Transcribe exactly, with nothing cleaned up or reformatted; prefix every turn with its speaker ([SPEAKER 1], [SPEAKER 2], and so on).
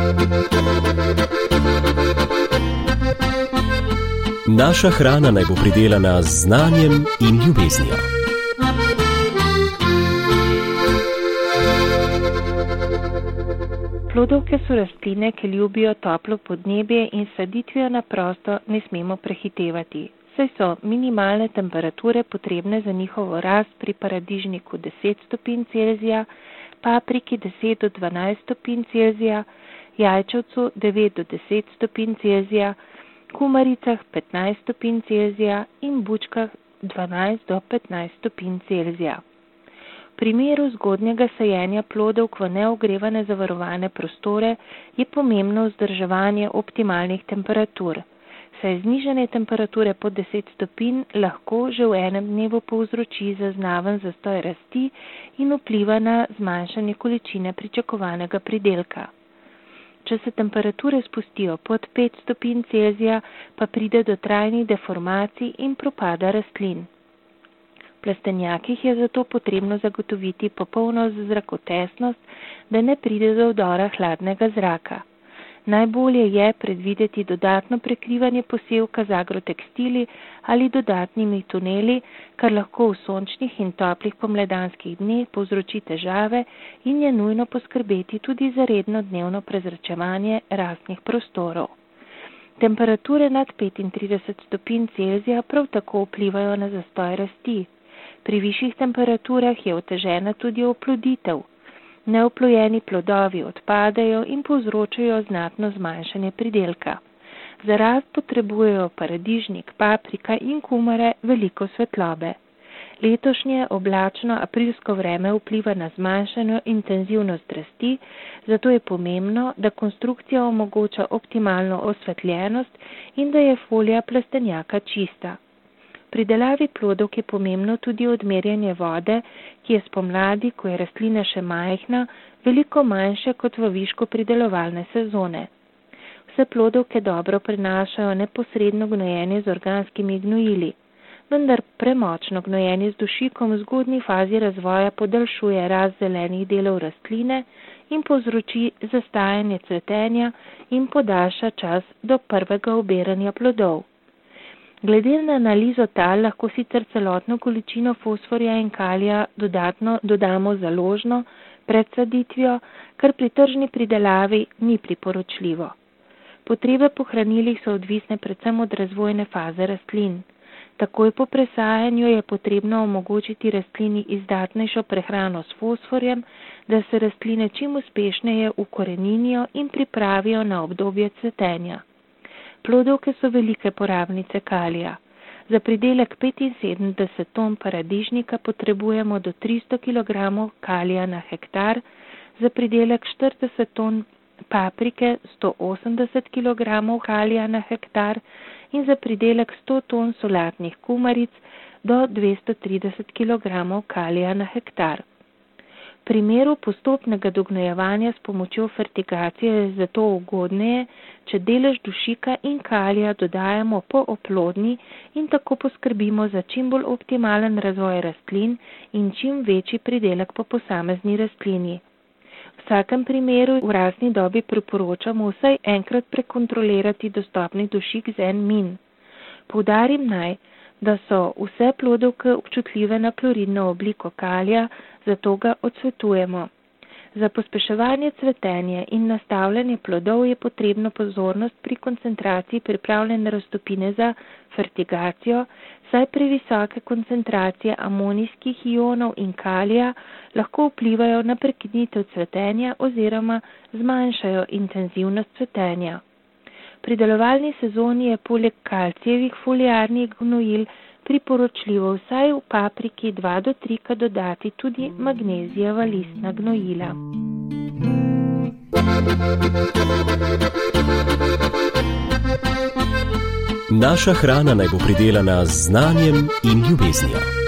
[SPEAKER 1] Naša hrana naj bo pridelana z znanjem in ljubeznijo.
[SPEAKER 2] Plodovke so rastline, ki ljubijo toplo podnebje in saditvijo na prosto ne smemo prehitevati, saj so minimalne temperature potrebne za njihovo rast pri paradižniku deset stopinj Celzija, papriki deset do dvanajst stopinj Celzija, jajčevcu devet do deset stopinj Celzija, kumaricah petnajst stopinj Celzija in bučkah dvanajst do petnajst stopinj Celzija. V primeru zgodnjega sajenja plodovk v neogrevane zavarovane prostore je pomembno vzdrževanje optimalnih temperatur, saj znižanje temperature pod deset stopinj lahko že v enem dnevu povzroči zaznaven zastoj rasti in vpliva na zmanjšanje količine pričakovanega pridelka. Če se temperature spustijo pod pet stopinj Celzija, pa pride do trajnih deformacij in propada rastlin. V plastenjakih je zato potrebno zagotoviti popolno zrakotesnost, da ne pride do vdora hladnega zraka. Najbolje je predvideti dodatno prekrivanje posevka z agrotekstili ali dodatnimi tuneli, kar lahko v sončnih in toplih pomladanskih dneh povzroči težave in je nujno poskrbeti tudi za redno dnevno prezračevanje rastnih prostorov. Temperature nad petintrideset stopinj Celzija prav tako vplivajo na zastoj rasti. Pri višjih temperaturah je otežena tudi oploditev. Neoplojeni plodovi odpadajo in povzročajo znatno zmanjšanje pridelka. Za rast potrebujejo paradižnik, paprika in kumare veliko svetlobe. Letošnje oblačno aprilsko vreme vpliva na zmanjšano intenzivnost rasti, zato je pomembno, da konstrukcija omogoča optimalno osvetljenost in da je folija plastenjaka čista. Pri delavi plodovk je pomembno tudi odmerjanje vode, ki je spomladi, ko je rastlina še majhna, veliko manjše kot v višku pridelovalne sezone. Vse plodovke dobro prenašajo neposredno gnojenje z organskimi gnojili, vendar premočno gnojenje z dušikom v zgodnji fazi razvoja podaljšuje rast zelenih delov rastline in povzroči zastajanje cvetenja in podaljša čas do prvega obiranja plodov. Glede na analizo tal lahko sicer celotno količino fosforja in kalija dodatno dodamo založno pred saditvijo, kar pri tržni pridelavi ni priporočljivo. Potrebe po hranilih so odvisne predvsem od razvojne faze rastlin. Takoj po presajanju je potrebno omogočiti rastlini izdatnejšo prehrano s fosforjem, da se rastline čim uspešneje ukoreninijo in pripravijo na obdobje cvetenja. Plodovke so velike porabnice kalija. Za pridelek petinsedemdeset ton paradižnika potrebujemo do tristo kilogramov kalija na hektar, za pridelek štirideset ton paprike sto osemdeset kilogramov kalija na hektar in za pridelek sto ton solatnih kumaric do dvesto trideset kilogramov kalija na hektar. V primeru postopnega dognojevanja s pomočjo fertigacije je zato ugodneje, če delež dušika in kalija dodajamo po oplodni in tako poskrbimo za čim bolj optimalen razvoj rastlin in čim večji pridelek po posamezni rastlini. V vsakem primeru v rastni dobi priporočamo vsaj enkrat prekontrolirati dostopni dušik z en min. Poudarim naj, da so vse plodovke občutljive na kloridno obliko kalija, zato ga odsvetujemo. Za pospeševanje cvetenja in nastavljanje plodov je potrebno pozornost pri koncentraciji pripravljene raztopine za fertigacijo, saj pri visoke koncentracije amonijskih ionov in kalija lahko vplivajo na prekinitev cvetenja oziroma zmanjšajo intenzivnost cvetenja. V pridelovalni sezoni je poleg kalcijevih foliarnih gnojil priporočljivo vsaj v papriki dva do trikrat dodati tudi magnezijeva listna gnojila.
[SPEAKER 1] Naša hrana naj bo pridelana z znanjem in ljubeznijo.